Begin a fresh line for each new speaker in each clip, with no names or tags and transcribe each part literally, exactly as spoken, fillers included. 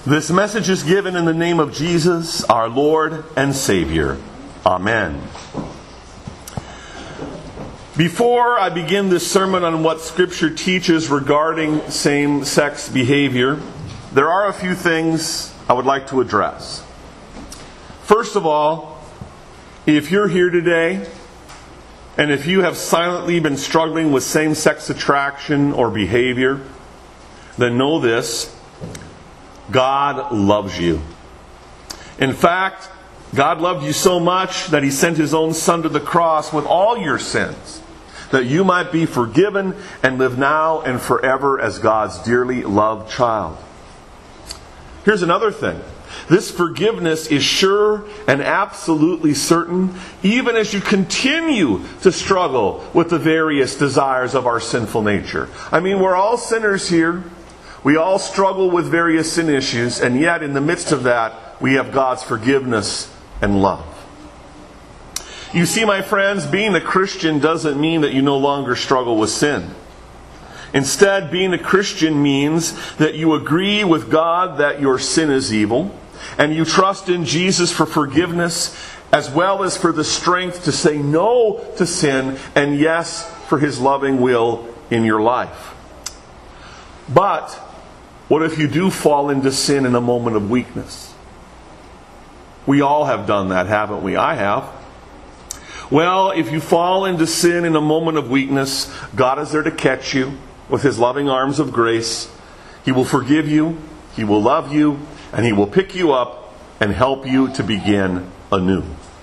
This message is given in the name of Jesus, our Lord and Savior. Amen. Before I begin this sermon on what Scripture teaches regarding same-sex behavior, there are a few things I would like to address. First of all, if you're here today, and if you have silently been struggling with same-sex attraction or behavior, then know this: God loves you. In fact, God loved you so much that He sent His own Son to the cross with all your sins, that you might be forgiven and live now and forever as God's dearly loved child. Here's another thing. This forgiveness is sure and absolutely certain, even as you continue to struggle with the various desires of our sinful nature. I mean, we're all sinners here. We all struggle with various sin issues, and yet in the midst of that, we have God's forgiveness and love. You see, my friends, being a Christian doesn't mean that you no longer struggle with sin. Instead, being a Christian means that you agree with God that your sin is evil, and you trust in Jesus for forgiveness, as well as for the strength to say no to sin, and yes, for His loving will in your life. But what if you do fall into sin in a moment of weakness? We all have done that, haven't we? I have. Well, if you fall into sin in a moment of weakness, God is there to catch you with His loving arms of grace. He will forgive you, He will love you, and He will pick you up and help you to begin anew.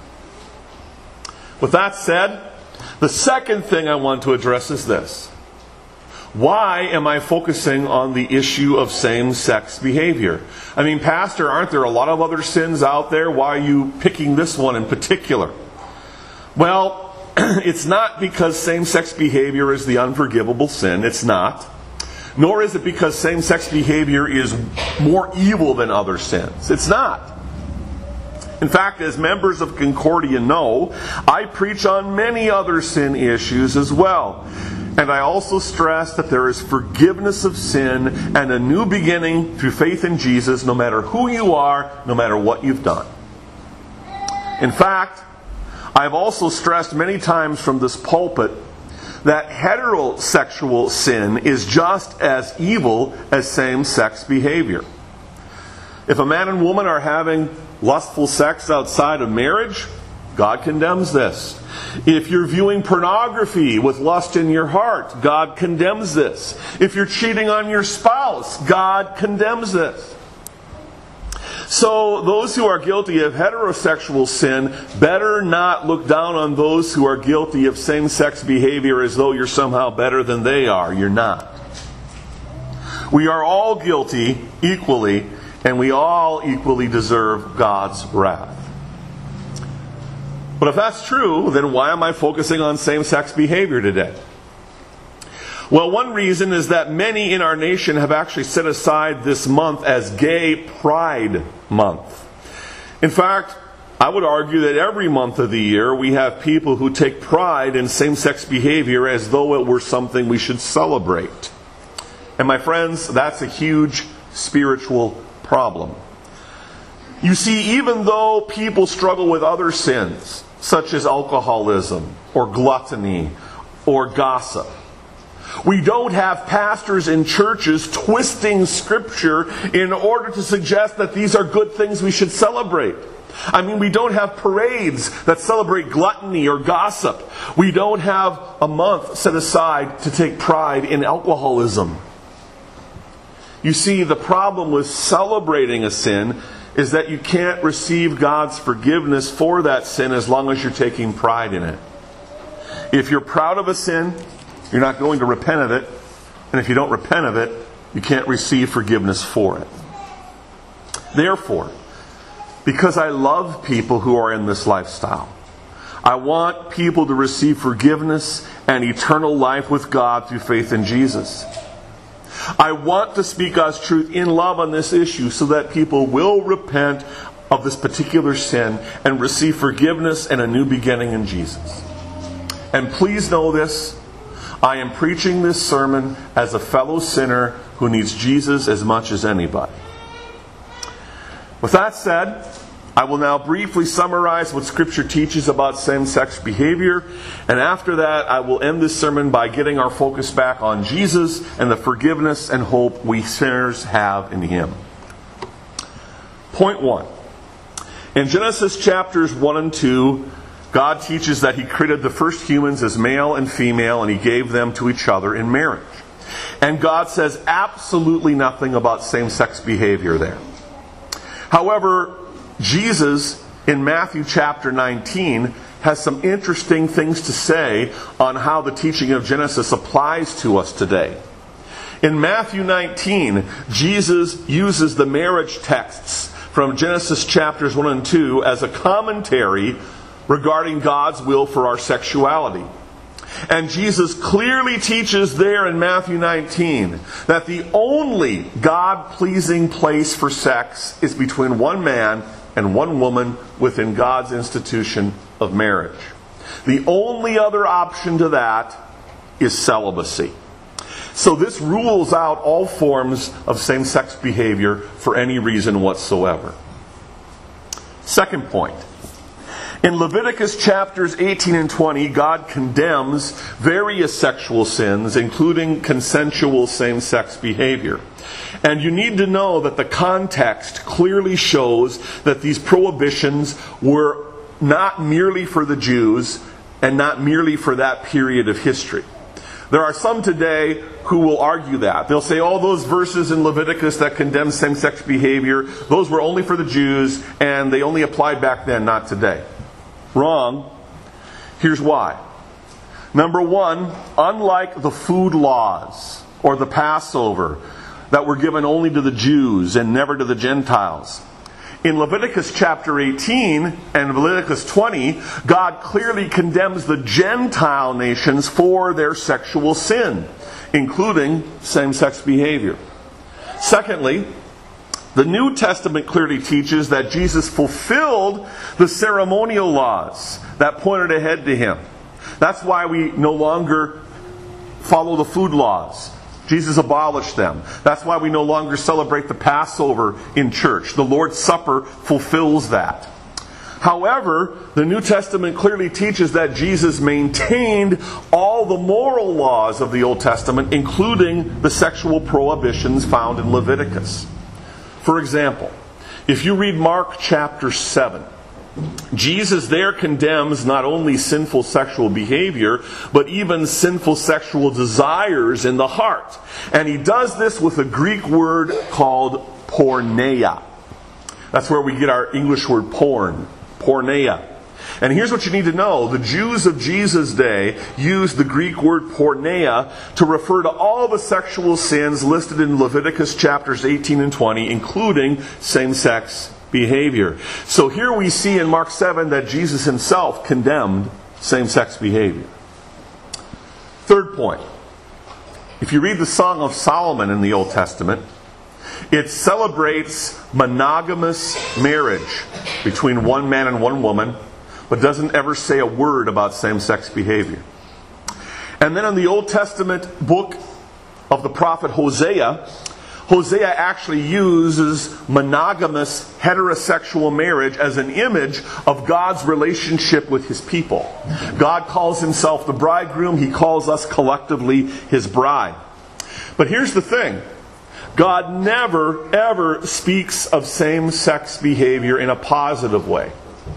With that said, the second thing I want to address is this. Why am I focusing on the issue of same-sex behavior? I mean, Pastor, aren't there a lot of other sins out there? Why are you picking this one in particular? Well, it's not because same-sex behavior is the unforgivable sin. It's not. Nor is it because same-sex behavior is more evil than other sins. It's not. In fact, as members of Concordia know, I preach on many other sin issues as well. And I also stress that there is forgiveness of sin and a new beginning through faith in Jesus, no matter who you are, no matter what you've done. In fact, I've also stressed many times from this pulpit that heterosexual sin is just as evil as same-sex behavior. If a man and woman are having lustful sex outside of marriage, God condemns this. If you're viewing pornography with lust in your heart, God condemns this. If you're cheating on your spouse, God condemns this. So those who are guilty of heterosexual sin better not look down on those who are guilty of same-sex behavior as though you're somehow better than they are. You're not. We are all guilty equally, and we all equally deserve God's wrath. But if that's true, then why am I focusing on same-sex behavior today? Well, one reason is that many in our nation have actually set aside this month as Gay Pride Month. In fact, I would argue that every month of the year we have people who take pride in same-sex behavior as though it were something we should celebrate. And my friends, that's a huge spiritual problem. You see, even though people struggle with other sins, such as alcoholism, or gluttony, or gossip, we don't have pastors in churches twisting Scripture in order to suggest that these are good things we should celebrate. I mean, we don't have parades that celebrate gluttony or gossip. We don't have a month set aside to take pride in alcoholism. You see, the problem with celebrating a sin is that you can't receive God's forgiveness for that sin as long as you're taking pride in it. If you're proud of a sin, you're not going to repent of it. And if you don't repent of it, you can't receive forgiveness for it. Therefore, because I love people who are in this lifestyle, I want people to receive forgiveness and eternal life with God through faith in Jesus. I want to speak God's truth in love on this issue so that people will repent of this particular sin and receive forgiveness and a new beginning in Jesus. And please know this, I am preaching this sermon as a fellow sinner who needs Jesus as much as anybody. With that said, I will now briefly summarize what Scripture teaches about same-sex behavior, and after that I will end this sermon by getting our focus back on Jesus and the forgiveness and hope we sinners have in Him. Point one. In Genesis chapters one and two, God teaches that He created the first humans as male and female, and He gave them to each other in marriage. And God says absolutely nothing about same-sex behavior there. However, Jesus, in Matthew chapter nineteen, has some interesting things to say on how the teaching of Genesis applies to us today. In Matthew nineteen, Jesus uses the marriage texts from Genesis chapters one and two as a commentary regarding God's will for our sexuality. And Jesus clearly teaches there in Matthew nineteen that the only God-pleasing place for sex is between one man and one woman within God's institution of marriage. The only other option to that is celibacy. So this rules out all forms of same-sex behavior for any reason whatsoever. Second point. In Leviticus chapters eighteen and twenty, God condemns various sexual sins, including consensual same-sex behavior. And you need to know that the context clearly shows that these prohibitions were not merely for the Jews and not merely for that period of history. There are some today who will argue that. They'll say, all those verses in Leviticus that condemn same-sex behavior, those were only for the Jews and they only applied back then, not today. Wrong. Here's why. Number one, unlike the food laws or the Passover that were given only to the Jews and never to the Gentiles, in Leviticus chapter eighteen and Leviticus twenty, God clearly condemns the Gentile nations for their sexual sin, including same-sex behavior. Secondly, the New Testament clearly teaches that Jesus fulfilled the ceremonial laws that pointed ahead to Him. That's why we no longer follow the food laws. Jesus abolished them. That's why we no longer celebrate the Passover in church. The Lord's Supper fulfills that. However, the New Testament clearly teaches that Jesus maintained all the moral laws of the Old Testament, including the sexual prohibitions found in Leviticus. For example, if you read Mark chapter seven, Jesus there condemns not only sinful sexual behavior, but even sinful sexual desires in the heart. And He does this with a Greek word called porneia. That's where we get our English word porn. Porneia. And here's what you need to know. The Jews of Jesus' day used the Greek word porneia to refer to all the sexual sins listed in Leviticus chapters eighteen and twenty, including same-sex behavior. So here we see in Mark seven that Jesus Himself condemned same-sex behavior. Third point. If you read the Song of Solomon in the Old Testament, it celebrates monogamous marriage between one man and one woman, but doesn't ever say a word about same-sex behavior. And then in the Old Testament book of the prophet Hosea, Hosea actually uses monogamous heterosexual marriage as an image of God's relationship with His people. God calls Himself the bridegroom. He calls us collectively His bride. But here's the thing. God never, ever speaks of same-sex behavior in a positive way.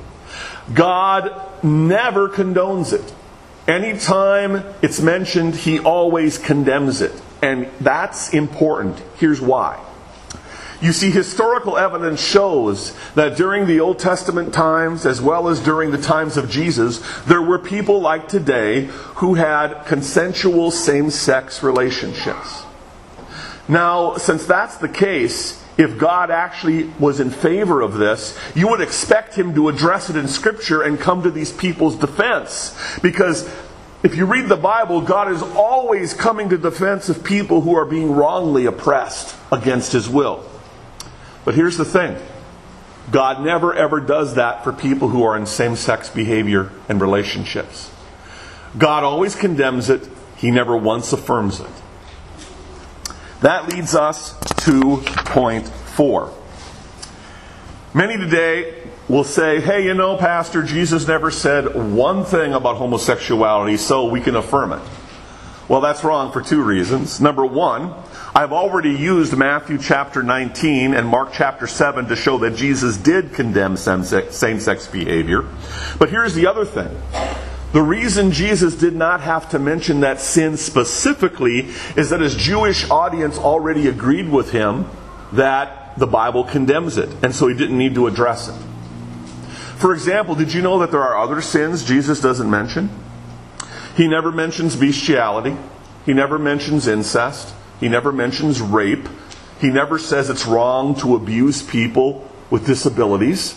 God never condones it. Anytime it's mentioned, He always condemns it. And that's important. Here's why. You see, historical evidence shows that during the Old Testament times, as well as during the times of Jesus, there were people like today who had consensual same-sex relationships. Now, since that's the case, if God actually was in favor of this, you would expect Him to address it in Scripture and come to these people's defense. Because if you read the Bible, God is always coming to defense of people who are being wrongly oppressed against His will. But here's the thing. God never ever does that for people who are in same-sex behavior and relationships. God always condemns it. He never once affirms it. That leads us to point four. Many today will say, hey, you know, Pastor, Jesus never said one thing about homosexuality, so we can affirm it. Well, that's wrong for two reasons. Number one, I've already used Matthew chapter nineteen and Mark chapter seven to show that Jesus did condemn same-sex behavior. But here's the other thing. The reason Jesus did not have to mention that sin specifically is that his Jewish audience already agreed with him that the Bible condemns it, and so he didn't need to address it. For example, did you know that there are other sins Jesus doesn't mention? He never mentions bestiality. He never mentions incest. He never mentions rape. He never says it's wrong to abuse people with disabilities.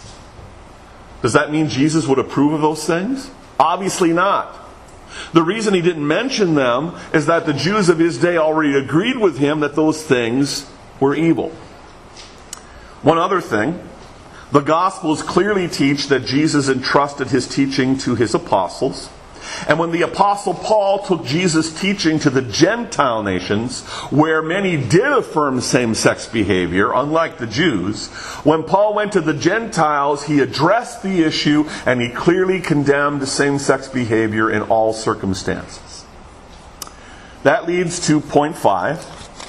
Does that mean Jesus would approve of those things? Obviously not. The reason he didn't mention them is that the Jews of his day already agreed with him that those things were evil. One other thing, the Gospels clearly teach that Jesus entrusted his teaching to his apostles. And when the Apostle Paul took Jesus' teaching to the Gentile nations, where many did affirm same-sex behavior, unlike the Jews, when Paul went to the Gentiles, he addressed the issue and he clearly condemned same-sex behavior in all circumstances. That leads to point five.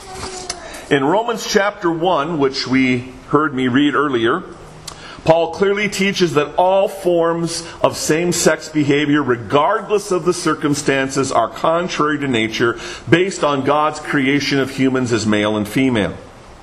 In Romans chapter one, which we heard me read earlier, Paul clearly teaches that all forms of same-sex behavior, regardless of the circumstances, are contrary to nature, based on God's creation of humans as male and female.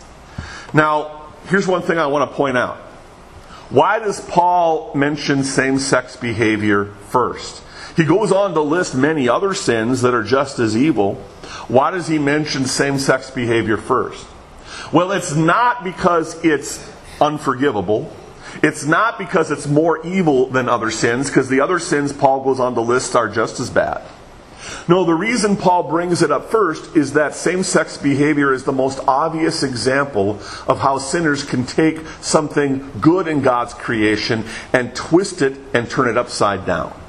Now, here's one thing I want to point out. Why does Paul mention same-sex behavior first? He goes on to list many other sins that are just as evil. Why does he mention same-sex behavior first? Well, it's not because it's unforgivable. It's not because it's more evil than other sins, because the other sins Paul goes on to list are just as bad. No, the reason Paul brings it up first is that same-sex behavior is the most obvious example of how sinners can take something good in God's creation and twist it and turn it upside down.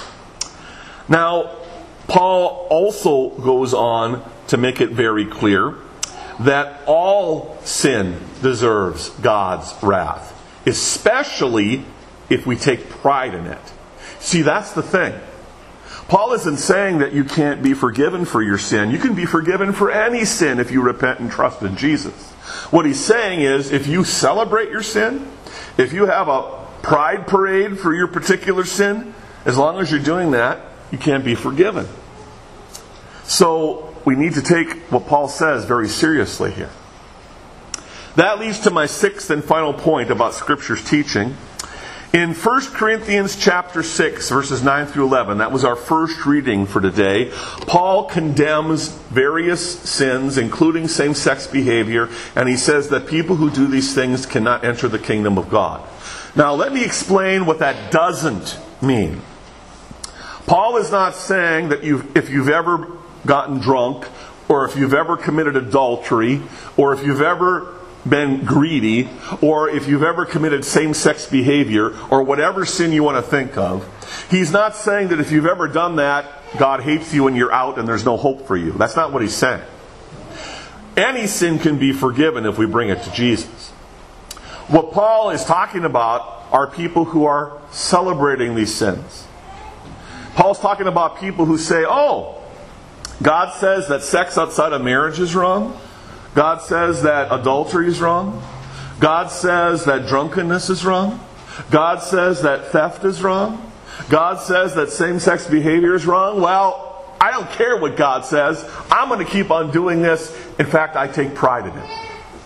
Now, Paul also goes on to make it very clear that all sin deserves God's wrath, especially if we take pride in it. See, that's the thing. Paul isn't saying that you can't be forgiven for your sin. You can be forgiven for any sin if you repent and trust in Jesus. What he's saying is, if you celebrate your sin, if you have a pride parade for your particular sin, as long as you're doing that, you can't be forgiven. So, we need to take what Paul says very seriously here. That leads to my sixth and final point about Scripture's teaching. In First Corinthians chapter six, verses nine through eleven, that was our first reading for today, Paul condemns various sins, including same-sex behavior, and he says that people who do these things cannot enter the kingdom of God. Now, let me explain what that doesn't mean. Paul is not saying that you've, if you've ever gotten drunk, or if you've ever committed adultery, or if you've ever been greedy, or if you've ever committed same-sex behavior, or whatever sin you want to think of, he's not saying that if you've ever done that, God hates you and you're out and there's no hope for you. That's not what he's saying. Any sin can be forgiven if we bring it to Jesus. What Paul is talking about are people who are celebrating these sins. Paul's talking about people who say, oh, God says that sex outside of marriage is wrong. God says that adultery is wrong. God says that drunkenness is wrong. God says that theft is wrong. God says that same-sex behavior is wrong. Well, I don't care what God says. I'm going to keep on doing this. In fact, I take pride in it.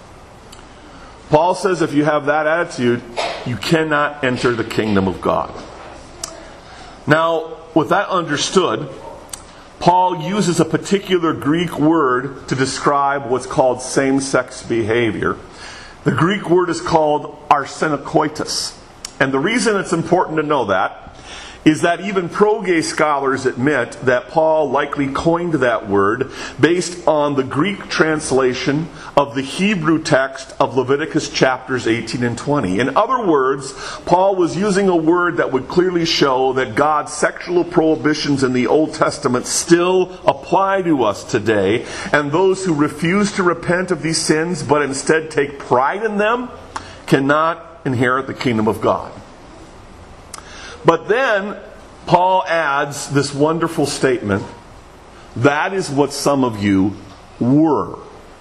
Paul says if you have that attitude, you cannot enter the kingdom of God. Now, with that understood, Paul uses a particular Greek word to describe what's called same-sex behavior. The Greek word is called arsenokoitos. And the reason it's important to know that is that even pro-gay scholars admit that Paul likely coined that word based on the Greek translation of the Hebrew text of Leviticus chapters eighteen and twenty. In other words, Paul was using a word that would clearly show that God's sexual prohibitions in the Old Testament still apply to us today, and those who refuse to repent of these sins but instead take pride in them cannot inherit the kingdom of God. But then Paul adds this wonderful statement, that is what some of you were.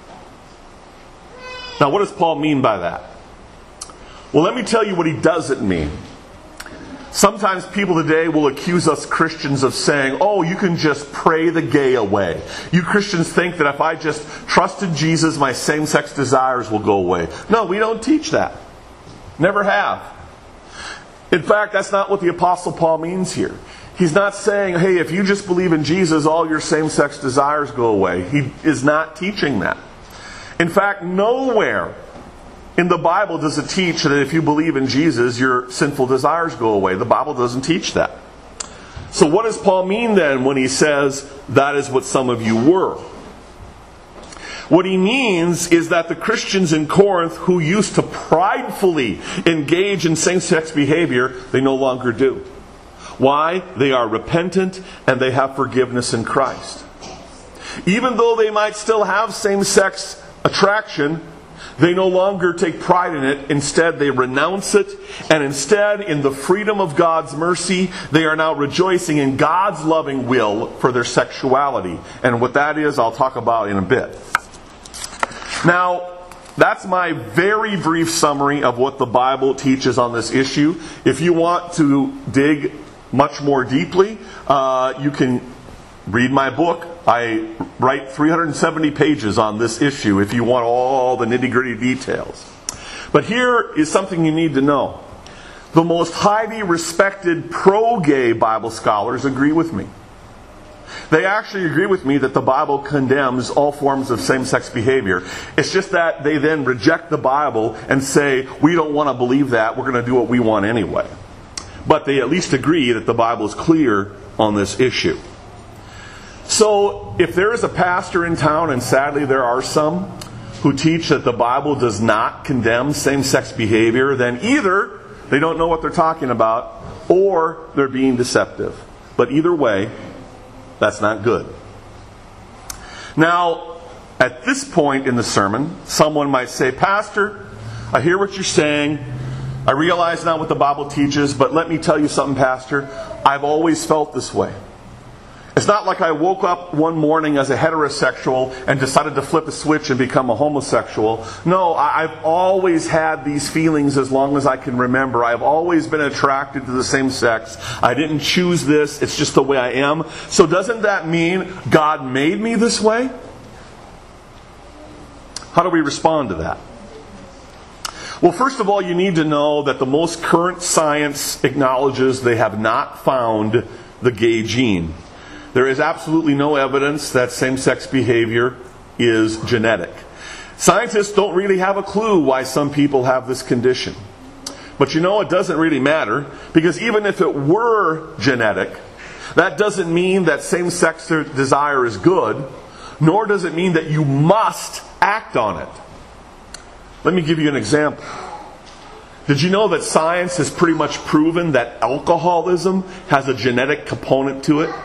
Now, what does Paul mean by that? Well, let me tell you what he doesn't mean. Sometimes people today will accuse us Christians of saying, oh, you can just pray the gay away. You Christians think that if I just trust in Jesus, my same-sex desires will go away. No, we don't teach that. Never have. In fact, that's not what the Apostle Paul means here. He's not saying, hey, if you just believe in Jesus, all your same-sex desires go away. He is not teaching that. In fact, nowhere in the Bible does it teach that if you believe in Jesus, your sinful desires go away. The Bible doesn't teach that. So what does Paul mean then when he says, that is what some of you were? What he means is that the Christians in Corinth who used to pridefully engage in same-sex behavior, they no longer do. Why? They are repentant and they have forgiveness in Christ. Even though they might still have same-sex attraction, they no longer take pride in it. Instead, they renounce it. And instead, in the freedom of God's mercy, they are now rejoicing in God's loving will for their sexuality. And what that is, I'll talk about in a bit. Now, that's my very brief summary of what the Bible teaches on this issue. If you want to dig much more deeply, uh, you can read my book. I write three hundred seventy pages on this issue if you want all the nitty-gritty details. But here is something you need to know. The most highly respected pro-gay Bible scholars agree with me. They actually agree with me that the Bible condemns all forms of same-sex behavior. It's just that they then reject the Bible and say, we don't want to believe that, we're going to do what we want anyway. But they at least agree that the Bible is clear on this issue. So, if there is a pastor in town, and sadly there are some, who teach that the Bible does not condemn same-sex behavior, then either they don't know what they're talking about, or they're being deceptive. But either way, that's not good. Now, at this point in the sermon, someone might say, Pastor, I hear what you're saying. I realize not what the Bible teaches, but let me tell you something, Pastor. I've always felt this way. It's not like I woke up one morning as a heterosexual and decided to flip a switch and become a homosexual. No, I've always had these feelings as long as I can remember. I've always been attracted to the same sex. I didn't choose this. It's just the way I am. So doesn't that mean God made me this way? How do we respond to that? Well, first of all, you need to know that the most current science acknowledges they have not found the gay gene. There is absolutely no evidence that same-sex behavior is genetic. Scientists don't really have a clue why some people have this condition. But you know, it doesn't really matter, because even if it were genetic, that doesn't mean that same-sex desire is good, nor does it mean that you must act on it. Let me give you an example. Did you know that science has pretty much proven that alcoholism has a genetic component to it?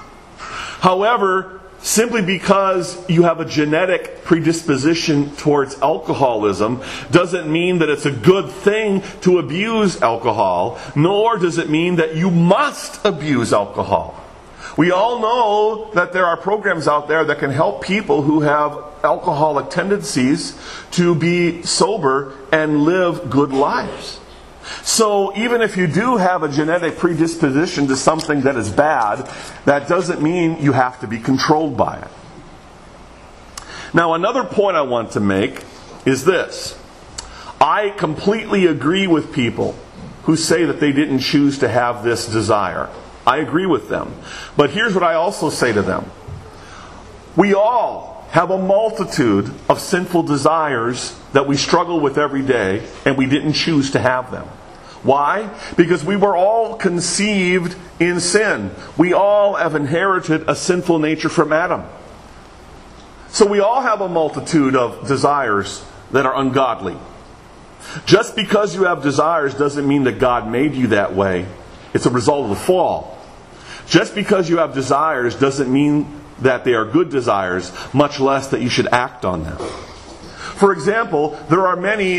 However, simply because you have a genetic predisposition towards alcoholism doesn't mean that it's a good thing to abuse alcohol, nor does it mean that you must abuse alcohol. We all know that there are programs out there that can help people who have alcoholic tendencies to be sober and live good lives. So even if you do have a genetic predisposition to something that is bad, that doesn't mean you have to be controlled by it. Now, another point I want to make is this. I completely agree with people who say that they didn't choose to have this desire. I agree with them. But here's what I also say to them. We all have a multitude of sinful desires that we struggle with every day, and we didn't choose to have them. Why? Because we were all conceived in sin. We all have inherited a sinful nature from Adam. So we all have a multitude of desires that are ungodly. Just because you have desires doesn't mean that God made you that way. It's a result of the fall. Just because you have desires doesn't mean that they are good desires, much less that you should act on them. For example, there are many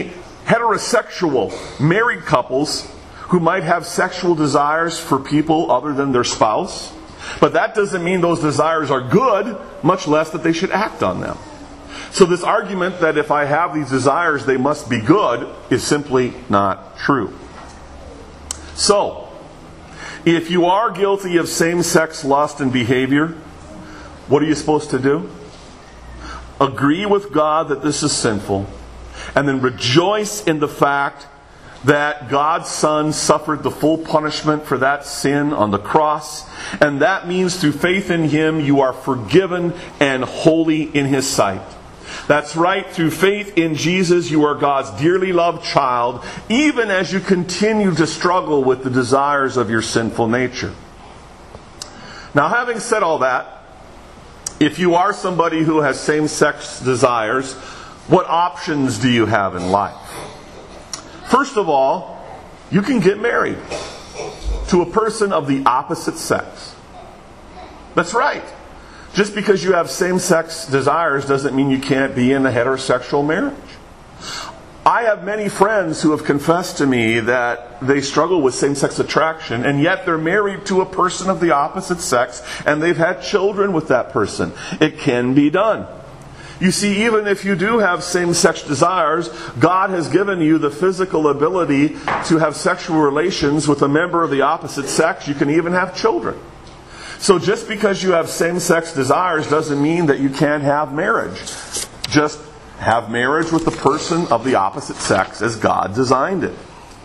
heterosexual married couples who might have sexual desires for people other than their spouse. But that doesn't mean those desires are good, much less that they should act on them. So this argument that if I have these desires, they must be good, is simply not true. So, if you are guilty of same-sex lust and behavior, what are you supposed to do? Agree with God that this is sinful, and then rejoice in the fact that God's Son suffered the full punishment for that sin on the cross, and that means through faith in Him you are forgiven and holy in His sight. That's right, through faith in Jesus you are God's dearly loved child, even as you continue to struggle with the desires of your sinful nature. Now, having said all that, if you are somebody who has same-sex desires, what options do you have in life? First of all, you can get married to a person of the opposite sex. That's right. Just because you have same-sex desires doesn't mean you can't be in a heterosexual marriage. I have many friends who have confessed to me that they struggle with same-sex attraction, and yet they're married to a person of the opposite sex, and they've had children with that person. It can be done. You see, even if you do have same-sex desires, God has given you the physical ability to have sexual relations with a member of the opposite sex. You can even have children. So just because you have same-sex desires doesn't mean that you can't have marriage. Just have marriage with the person of the opposite sex as God designed it.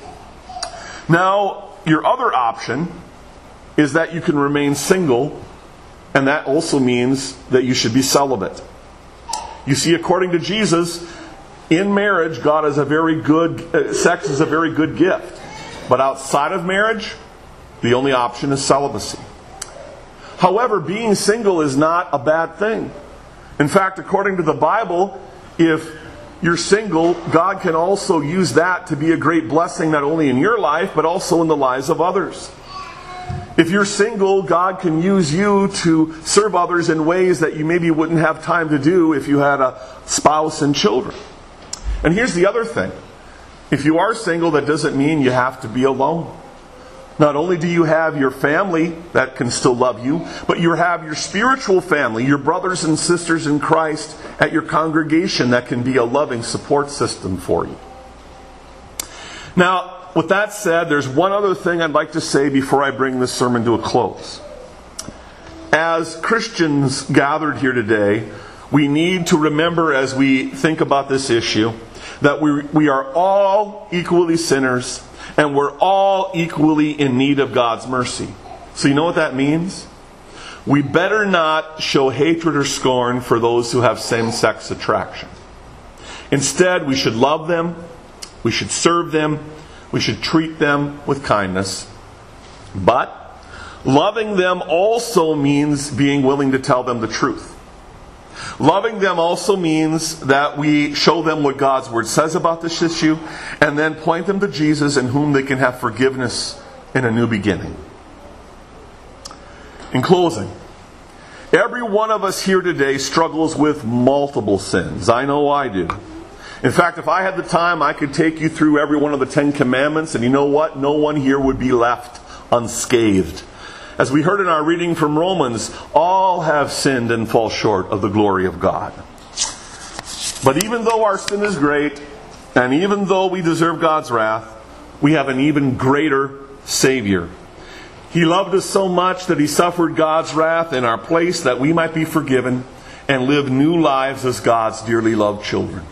Now, your other option is that you can remain single, and that also means that you should be celibate. You see, according to Jesus, in marriage, God is a very good, uh, sex is a very good gift. But outside of marriage, the only option is celibacy. However, being single is not a bad thing. In fact, according to the Bible, if you're single, God can also use that to be a great blessing not only in your life, but also in the lives of others. If you're single, God can use you to serve others in ways that you maybe wouldn't have time to do if you had a spouse and children. And here's the other thing. If you are single, that doesn't mean you have to be alone. Not only do you have your family that can still love you, but you have your spiritual family, your brothers and sisters in Christ at your congregation that can be a loving support system for you. Now, with that said, there's one other thing I'd like to say before I bring this sermon to a close. As Christians gathered here today, we need to remember as we think about this issue that we, we are all equally sinners and we're all equally in need of God's mercy. So you know what that means? We better not show hatred or scorn for those who have same-sex attraction. Instead, we should love them, we should serve them, we should treat them with kindness. But loving them also means being willing to tell them the truth. Loving them also means that we show them what God's Word says about this issue and then point them to Jesus in whom they can have forgiveness and a new beginning. In closing, every one of us here today struggles with multiple sins. I know I do. In fact, if I had the time, I could take you through every one of the Ten Commandments, and you know what? No one here would be left unscathed. As we heard in our reading from Romans, all have sinned and fall short of the glory of God. But even though our sin is great, and even though we deserve God's wrath, we have an even greater Savior. He loved us so much that He suffered God's wrath in our place that we might be forgiven and live new lives as God's dearly loved children.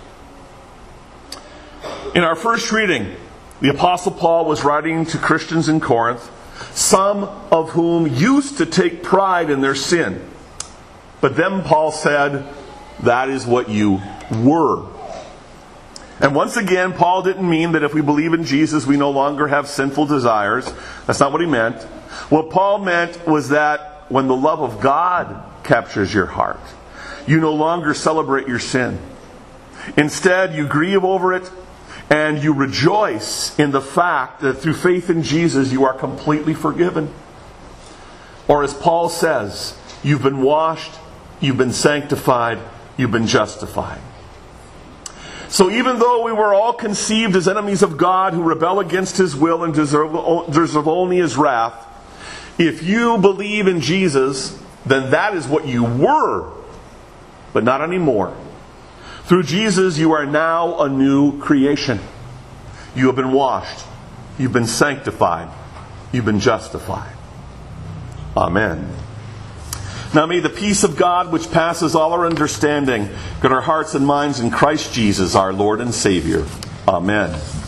In our first reading, the Apostle Paul was writing to Christians in Corinth, some of whom used to take pride in their sin. But then Paul said, that is what you were. And once again, Paul didn't mean that if we believe in Jesus, we no longer have sinful desires. That's not what he meant. What Paul meant was that when the love of God captures your heart, you no longer celebrate your sin. Instead, you grieve over it, and you rejoice in the fact that through faith in Jesus you are completely forgiven. Or as Paul says, you've been washed, you've been sanctified, you've been justified. So even though we were all conceived as enemies of God who rebel against His will and deserve, deserve only His wrath, if you believe in Jesus, then that is what you were, but not anymore. Through Jesus, you are now a new creation. You have been washed. You've been sanctified. You've been justified. Amen. Now may the peace of God, which passes all our understanding, guard our hearts and minds in Christ Jesus, our Lord and Savior. Amen.